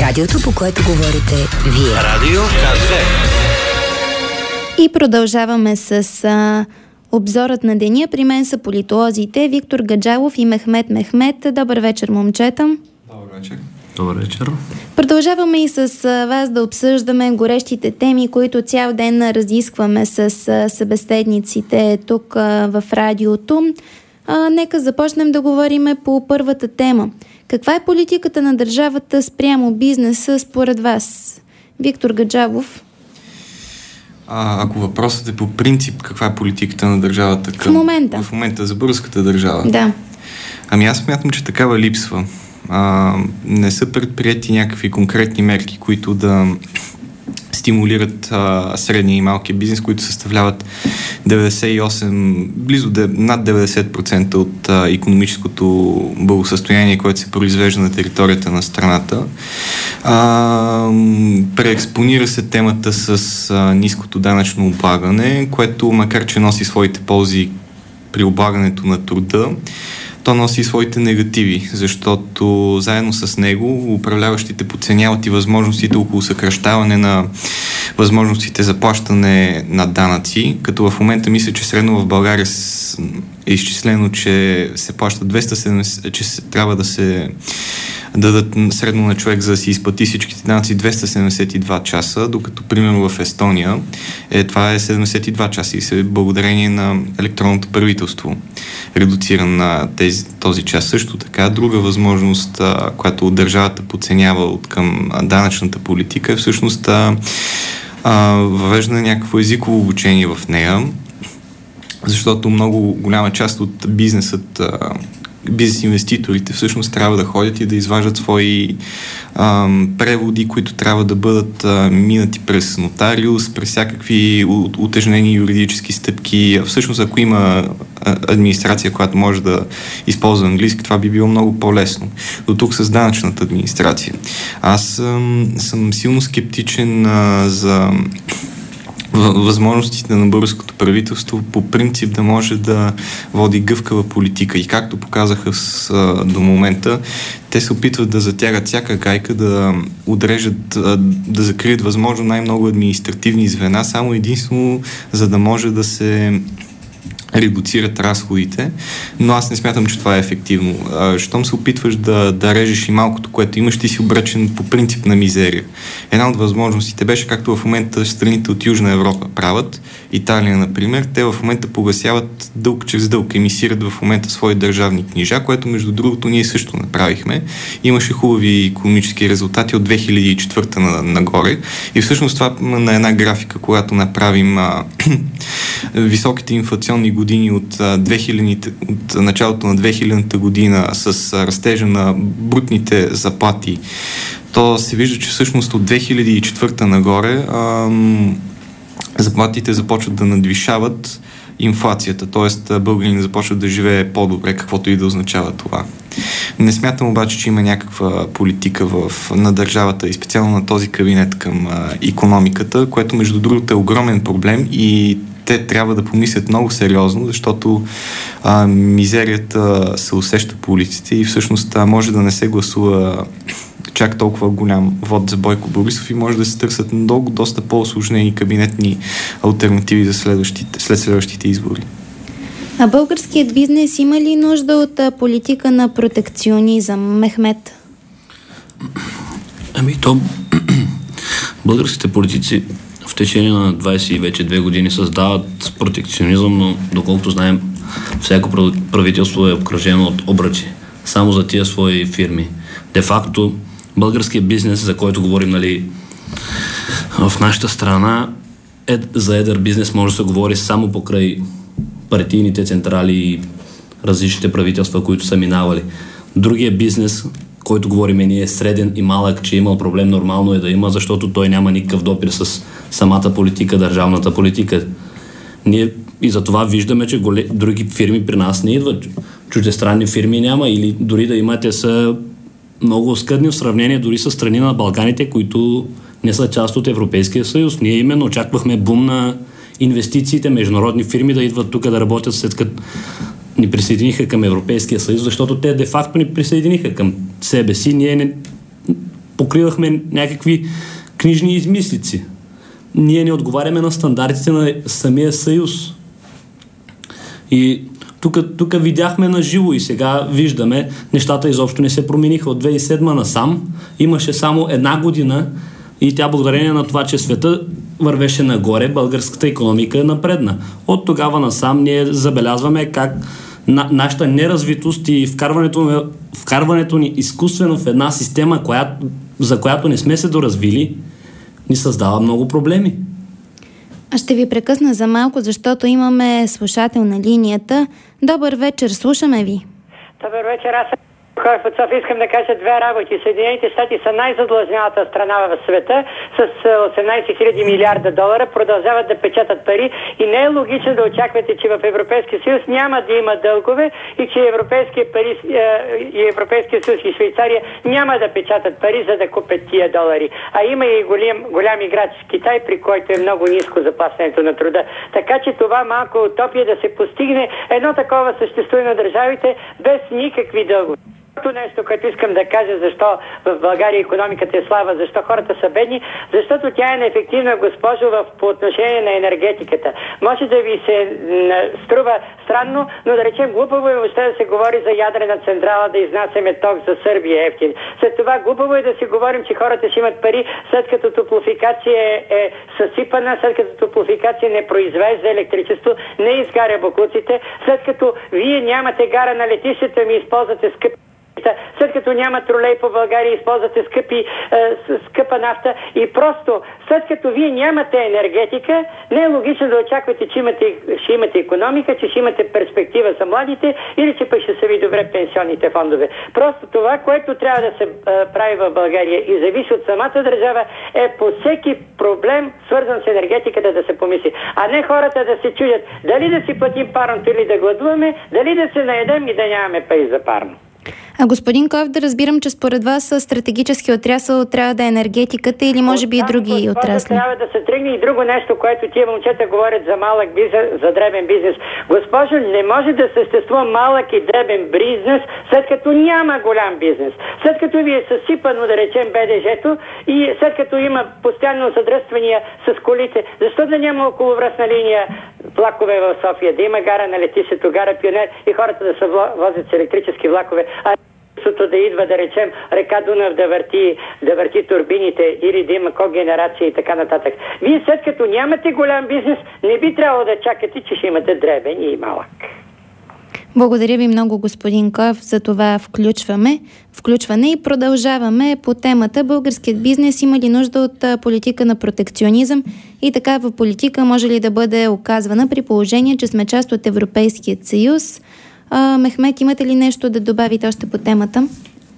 Радиото, по което говорите вие. Радио Ка2. И продължаваме с обзорът на деня. При мен са политолозите Виктор Гаджалов и Мехмет Мехмет. Добър вечер, момчета. Добър вечер. Добър вечер. Продължаваме и с вас да обсъждаме горещите теми, които цял ден разискваме с събеседниците тук в радиото. Нека започнем да говорим по първата тема. Каква е политиката на държавата спрямо бизнеса според вас? Виктор Гаджалов. Ако въпросът е по принцип каква е политиката на държавата в момента за българската държава. Да. Аз смятам, че такава липсва. Не са предприети някакви конкретни мерки, които да стимулират средния и малкия бизнес, които съставляват 98, над 90% от икономическото благосъстояние, което се произвежда на територията на страната. Преекспонира се темата с ниското данъчно облагане, което макар че носи своите ползи при облагането на труда, то носи и своите негативи, защото заедно с него управляващите подценяват и възможностите около съкращаване на възможностите за плащане на данъци, като в момента мисля, че средно в България е изчислено, че се плащат 270, че трябва да се дадат средно на човек, за да си изплати всичките данъци 272 часа, докато примерно в Естония това е 72 часа и се благодарение на електронното правителство редуцира на този час. Също така, друга възможност, която държавата подценява от към данъчната политика е всъщност въвеждане някакво езиково обучение в нея, защото много голяма част от бизнес инвеститорите всъщност трябва да ходят и да изваждат свои преводи, които трябва да бъдат минати през нотариус, през всякакви утежнени юридически стъпки. Всъщност, ако има администрация, която може да използва английски, това би било много по-лесно. До тук с данъчната администрация. Аз съм силно скептичен за възможностите на българското правителство по принцип да може да води гъвкава политика. И както показаха до момента, те се опитват да затягат всяка гайка, да отрежат, да закрият възможно най-много административни звена, само единствено за да може да се редуцират разходите, но аз не смятам, че това е ефективно. Щом се опитваш да режеш и малкото, което имаш, ти си обречен по принцип на мизерия. Една от възможностите беше, както в момента страните от Южна Европа правят, Италия, например, те в момента погасяват дълг чрез дълг, емисират в момента свои държавни книжа, което между другото ние също направихме. Имаше хубави икономически резултати от 2004 нагоре и всъщност това на една графика, когато направим високите инфлационни години от началото на 2000-та година с растежа на брутните заплати, то се вижда, че всъщност от 2004 нагоре заплатите започват да надвишават инфлацията, т.е. българин започват да живее по-добре, каквото и да означава това. Не смятам обаче, че има някаква политика на държавата и специално на този кабинет към икономиката, което между другото е огромен проблем и те трябва да помислят много сериозно, защото мизерията се усеща по улиците и всъщност може да не се гласува чак толкова голям вод за Бойко Борисов и може да се търсят много, доста по-осложнени кабинетни алтернативи за след следващите избори. А българският бизнес има ли нужда от политика на протекционизъм, Мехмет? Българските политици в течение на 20 и вече 2 години създават протекционизъм, но доколкото знаем, всяко правителство е обкръжено от обръчи само за тия свои фирми. Де факто, българският бизнес, за който говорим, в нашата страна, за едър бизнес може да се говори само покрай партийните централи и различните правителства, които са минавали. Другия бизнес, който говорим ние, е среден и малък, че имал проблем, нормално е да има, защото той няма никакъв допир с самата политика, държавната политика. Ние и за това виждаме, че други фирми при нас не идват. Чуждестранни фирми няма или дори да имате са много оскъдни в сравнение дори с страни на Балканите, които не са част от Европейския съюз. Ние именно очаквахме бум на инвестициите, международни фирми да идват тук да работят след като ни присъединиха към Европейския съюз, защото те де-факто ни присъединиха към себе си. Ние покривахме някакви книжни измислици. Ние не отговаряме на стандартите на самия съюз. И тук видяхме на живо и сега виждаме, нещата изобщо не се промениха. От 2007 насам имаше само една година и тя благодарение на това, че света вървеше нагоре, българската икономика е напредна. От тогава насам ние забелязваме как нашата неразвитост и вкарването ни изкуствено в една система, за която не сме се доразвили, ни създава много проблеми. Аз ще ви прекъсна за малко, защото имаме слушател на линията. Добър вечер, слушаме ви. Добър вечер, аз съм Корфацов. Искам да кажа две работи. Съединените щати са най-задлъжнялата страна в света с 18 000 милиарда долара. Продължават да печатат пари и не е логично да очаквате, че в Европейския съюз няма да има дългове и че Европейския съюз и Швейцария няма да печатат пари, за да купят тия долари. А има и голям играч в Китай, при който е много ниско заплащането на труда. Така че това малко утопия да се постигне едно такова съществуване на държавите без никакви дългове. Нещо, което искам да кажа, защо в България икономиката е слаба, защо хората са бедни, защото тя е неефективна, госпожо, по отношение на енергетиката. Може да ви се струва странно, но да речем глупаво е въобще да се говори за ядрена централа, да изнасяме ток за Сърбия ефтин. След това глупаво е да си говорим, че хората ще имат пари, след като топлофикация е съсипана, след като топлофикация не произвежда електричество, не изгаря боклуците, след като вие нямате гара на летището и използвате скъпи, след като няма тролей по България, използвате скъпа нафта и просто след като вие нямате енергетика, не е логично да очаквате, че ще имате икономика, че ще имате перспектива за младите или че пък ще са ви добре пенсионните фондове. Просто това, което трябва да се прави в България и зависи от самата държава, е по всеки проблем, свързан с енергетиката, да се помисли. А не хората да се чудят дали да си платим парното или да гладуваме, дали да се наедем и да нямаме пари за парно. А господин Коев, да разбирам, че според вас стратегически отрасъл трябва да е енергетиката или може би и други отрасли? Трябва да се тръгне и друго нещо, което тия момчета говорят за малък бизнес, за дребен бизнес. Госпожо, не може да съществува малък и дребен бизнес, след като няма голям бизнес. След като ви е съсипано, да речем, БДЖ-то и след като има постоянно задръствания с колите, защо да няма околовръстна линия влакове в София, да има гара на летището, гара Пионер и хората да се возят с електрически влакове, да идва, да речем, река Дунав да върти турбините или да има когенерация и така нататък. Вие след като нямате голям бизнес, не би трябвало да чакате, че ще имате дребен и малък. Благодаря ви много, господин Коев, за това включване и продължаваме по темата. Българският бизнес има ли нужда от политика на протекционизъм и такава политика може ли да бъде оказвана при положение, че сме част от Европейският съюз? Мехмет, имате ли нещо да добавите още по темата?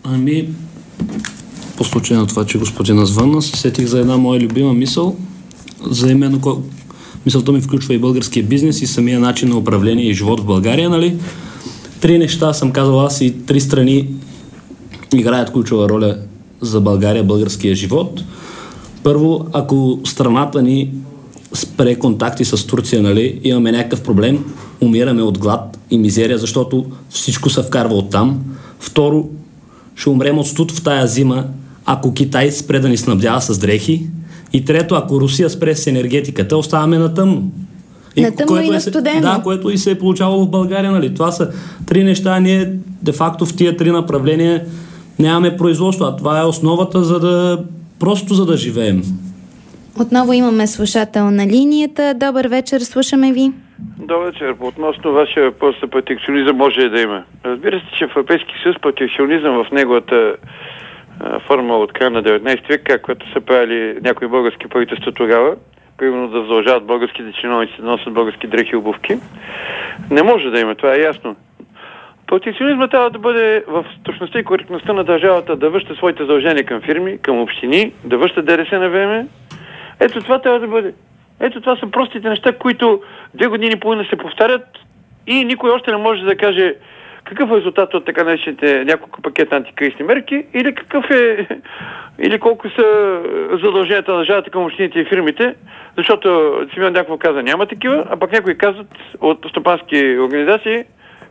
По случай на това, че господина звънна, се сетих за една моя любима мисъл, за именно мисълта ми включва и българския бизнес и самия начин на управление и живот в България, нали? 3 неща съм казал аз и 3 страни играят ключова роля за България, българския живот. Първо, ако страната ни спре контакти с Турция, нали, имаме някакъв проблем, умираме от глад и мизерия, защото всичко се вкарва оттам. Второ, ще умрем от студ в тая зима, ако Китай спре да ни снабдява с дрехи. И трето, ако Русия спре с енергетиката, оставаме на тъмно. На тъмно и на студено. Да, което и се е получавало в България, нали. Това са 3 неща, ние де-факто в тия 3 направления нямаме производство, а това е основата, за да живеем. Отново имаме слушател на линията. Добър вечер, слушаме ви. Добър вечер. Относно вашия въпрос за протекционизъм може да има. Разбира се, че в Европейския съюз протекционизъм в неговата форма от края на 19 век, каквато са правили някои български правителства тогава, примерно да задължават българските чиновници да носят български дрехи и обувки, не може да има. Това е ясно. Протекционизмът трябва да бъде в точността и коректността на държавата да връща своите задължения към фирми, към общини, да връща ДДС на време. Ето това трябва да бъде. Ето това са простите неща, които 2 години и половина се повтарят и никой още не може да каже какъв е резултат от така наречените няколко пакета антикризисни мерки или колко са задълженията на държавата към общините и фирмите, защото Симеон Дянков каза няма такива, а пък някои казват от стопански организации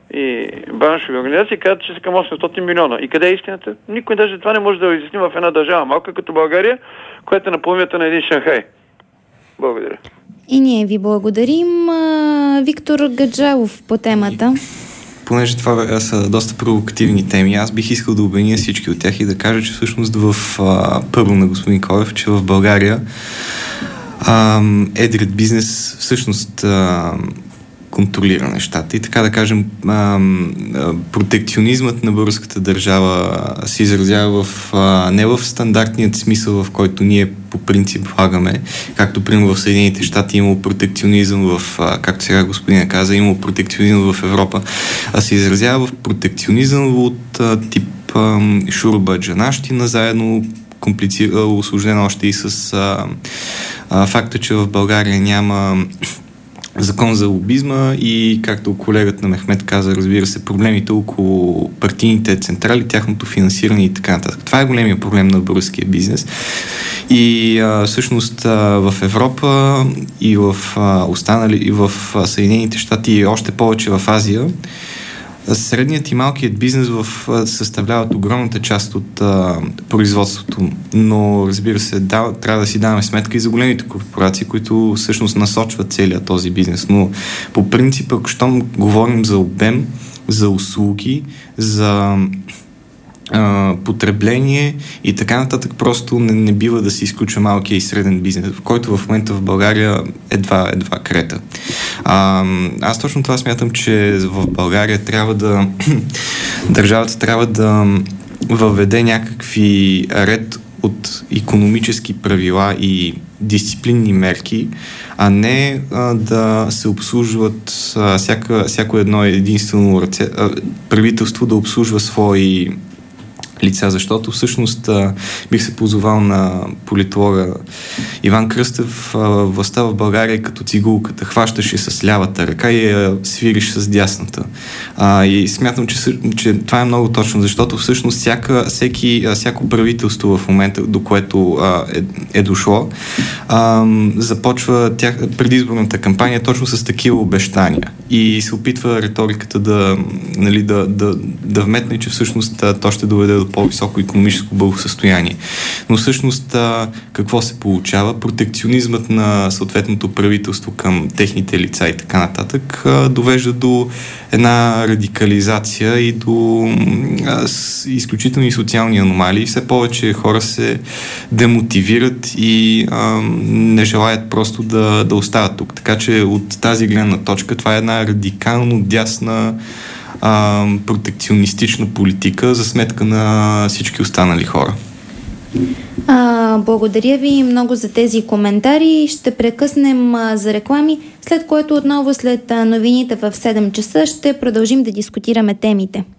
и браншови организации казват, че са към 800 милиона. И къде е истината? Никой даже това не може да изясни в една държава малка като България, която е на половината на един Шанхай. Благодаря. И ние ви благодарим. Виктор Гаджалов по темата. Понеже това са доста провокативни теми, аз бих искал да обединя всички от тях и да кажа, че всъщност първо на господин Колев, че в България едрият бизнес всъщност контролира нещата. И така да кажем, протекционизмът на българската държава се изразява не в стандартният смисъл, в който ние по принцип влагаме, както примерно в Съединените щати имало протекционизъм, както сега господина каза, имало протекционизъм в Европа, а се изразява в протекционизъм от тип шуробаджанащина, заедно усложнено още и с факта, че в България няма закон за лобизма и, както колегата на Мехмед каза, разбира се, проблемите около партийните централи, тяхното финансиране и така нататък. Това е големия проблем на българския бизнес. И всъщност в Европа и в и в Съединените щати и още повече в Азия, средният и малкият бизнес съставляват огромната част от производството, но разбира се, трябва да си даваме сметка и за големите корпорации, които всъщност насочват целият този бизнес. Но по принцип, ако щом говорим за обем, за услуги, за потребление и така нататък, просто не бива да се изключва малкия и среден бизнес, в който в момента в България едва крета. Аз точно това смятам, че в България държавата трябва да въведе някакви ред от икономически правила и дисциплинни мерки, а не да се обслужват всяко едно единствено правителство да обслужва свои лица, защото всъщност бих се позовал на политолога Иван Кръстев. Властта в България е като цигулката. Хващаше с лявата ръка и я свириш с дясната. И смятам, че това е много точно, защото всъщност всяко правителство в момента, до което е дошло, започва предизборната кампания точно с такива обещания. И се опитва риториката да вметне, че всъщност то ще доведе до по-високо икономическо благосъстояние. Но всъщност какво се получава? Протекционизмът на съответното правителство към техните лица и така нататък довежда до една радикализация и до изключителни социални аномалии. Все повече хора се демотивират и не желаят просто да остават тук. Така че от тази гледна точка това е една радикално дясна протекционистична политика за сметка на всички останали хора. Благодаря ви много за тези коментари. Ще прекъснем за реклами, след което отново след новините в 7 часа ще продължим да дискутираме темите.